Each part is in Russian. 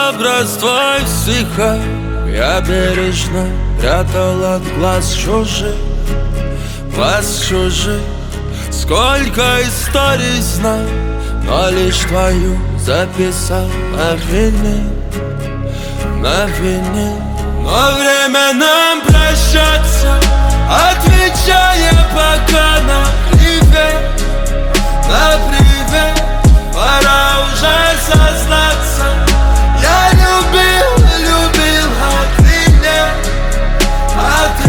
Образ твой в стихах я бережно прятал от глаз чужих, глаз чужих. Сколько историй знал, но лишь твою записал на винил, на винил. Но время нам прощаться, отвечая пока на привет, на привет. Пора уже сознаться, я любил, любил, а ты нет, а ты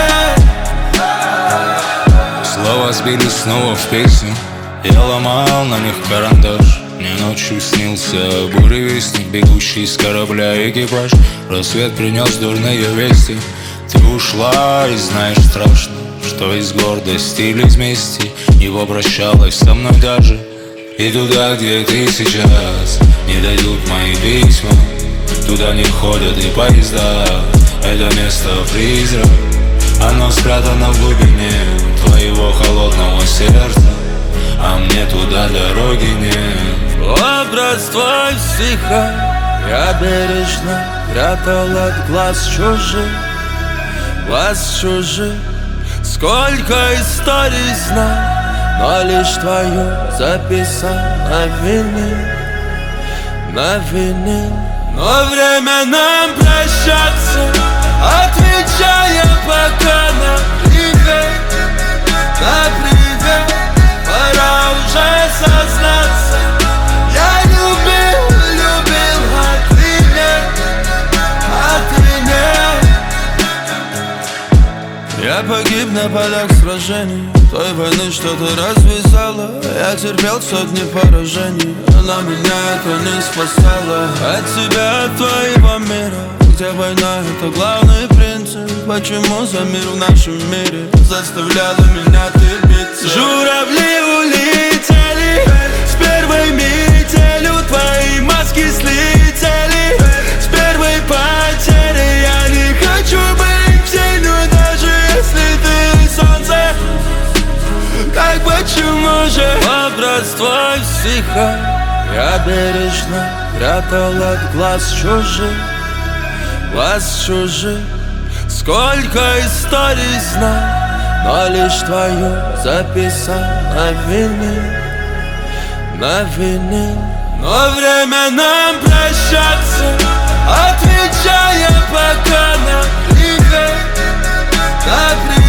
нет. Слова сбились снова в песню, я ломал на них карандаш. Мне ночью снился буревестник, бегущий с корабля экипаж. Рассвет принес дурные вести. Ты ушла и знаешь страшно, что из гордости или из мести не попрощалась со мной даже. И туда, где ты сейчас, не дойдут мои письма. Туда не ходят и поезда, это место призрак. Оно спрятано в глубине твоего холодного сердца, а мне туда дороги нет. Образ твой в стихах я бережно прятал от глаз чужих, глаз чужих. Сколько историй знал, но лишь твою записал на винил, на винил. Но время нам прощаться, отвечая пока на привет, на привет. Пора уже сознаться, я любил, любил, а ты нет, а ты нет. Я погиб на полях сражений той войны, что ты развязала. Я терпел сотни поражений, но меня это не спасало. От тебя, от твоего мира, где война — это главный принцип. Почему за мир в нашем мире заставляла меня терпеться? Журавли улетели с первой метелью, твои маски слетели с первой потери. Я не хочу быть тенью, даже если ты солнце. Так почему же образ твой в стихах я бережно прятал от глаз чужих, глаз чужих. Сколько историй знал, но лишь твою записал на винил, на винил. Но время нам прощаться, отвечая пока на привет, на привет.